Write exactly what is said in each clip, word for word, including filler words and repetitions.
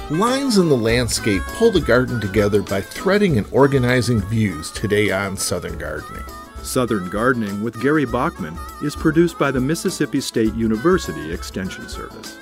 Lines in the landscape pull the garden together by threading and organizing views today on Southern Gardening. Southern Gardening with Gary Bachman is produced by the Mississippi State University Extension Service.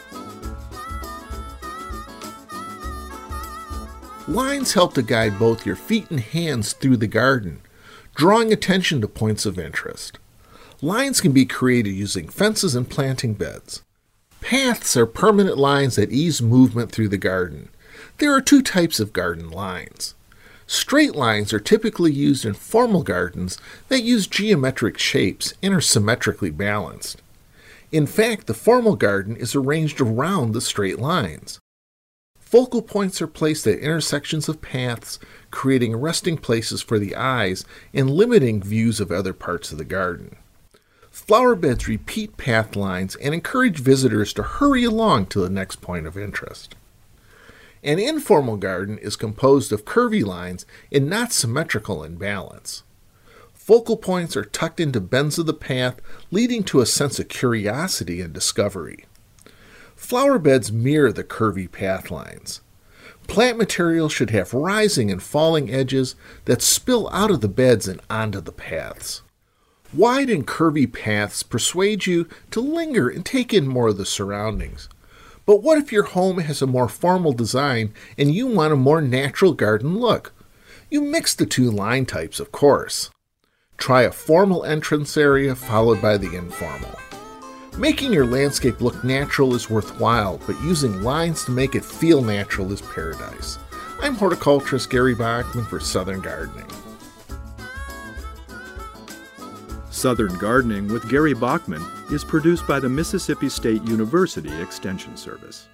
Lines help to guide both your feet and hands through the garden, drawing attention to points of interest. Lines can be created using fences and planting beds. Paths are permanent lines that ease movement through the garden. There are two types of garden lines. Straight lines are typically used in formal gardens that use geometric shapes and are symmetrically balanced. In fact, the formal garden is arranged around the straight lines. Focal points are placed at intersections of paths, creating resting places for the eyes and limiting views of other parts of the garden. Flower beds repeat path lines and encourage visitors to hurry along to the next point of interest. An informal garden is composed of curvy lines and not symmetrical in balance. Focal points are tucked into bends of the path, leading to a sense of curiosity and discovery. Flower beds mirror the curvy path lines. Plant material should have rising and falling edges that spill out of the beds and onto the paths. Wide and curvy paths persuade you to linger and take in more of the surroundings. But what if your home has a more formal design and you want a more natural garden look? You mix the two line types, of course. Try a formal entrance area followed by the informal. Making your landscape look natural is worthwhile, but using lines to make it feel natural is paradise. I'm horticulturist Gary Bachman for Southern Gardening. Southern Gardening with Gary Bachman is produced by the Mississippi State University Extension Service.